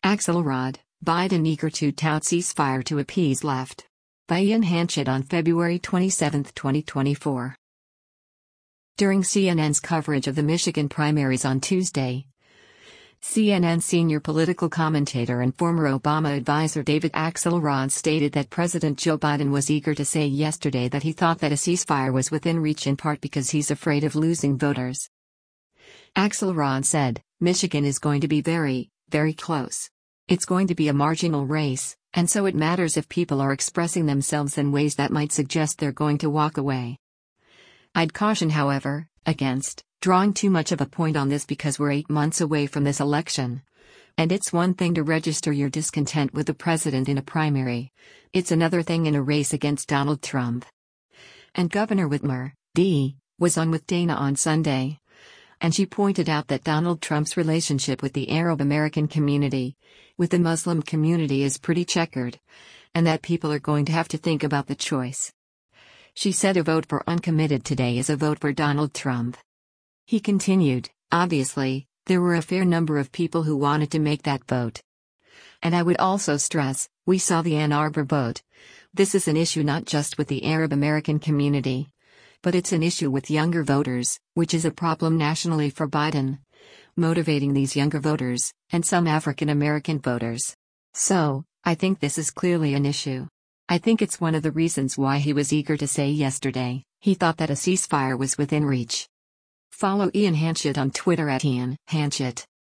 Axelrod, Biden eager to tout ceasefire to appease left. By Ian Hanchett on February 27, 2024. During CNN's coverage of the Michigan primaries on Tuesday, CNN senior political commentator and former Obama advisor David Axelrod stated that President Joe Biden was eager to say yesterday that he thought that a ceasefire was within reach in part because he's afraid of losing voters. Axelrod said, "Michigan is going to be very, very close. It's going to be a marginal race, and so it matters if people are expressing themselves in ways that might suggest they're going to walk away. I'd caution, however, against drawing too much of a point on this because we're 8 months away from this election. And it's one thing to register your discontent with the president in a primary. It's another thing in a race against Donald Trump." And Governor Whitmer, D., was on with Dana on Sunday. And she pointed out that Donald Trump's relationship with the Arab American community, with the Muslim community, is pretty checkered, and that people are going to have to think about the choice. She said a vote for uncommitted today is a vote for Donald Trump. He continued, "Obviously, there were a fair number of people who wanted to make that vote. And I would also stress, we saw the Ann Arbor vote. This is an issue not just with the Arab American community, but it's an issue with younger voters, which is a problem nationally for Biden. Motivating these younger voters, and some African American voters. So, I think this is clearly an issue. I think it's one of the reasons why he was eager to say yesterday he thought that a ceasefire was within reach." Follow Ian Hanchett on Twitter @IanHanchett.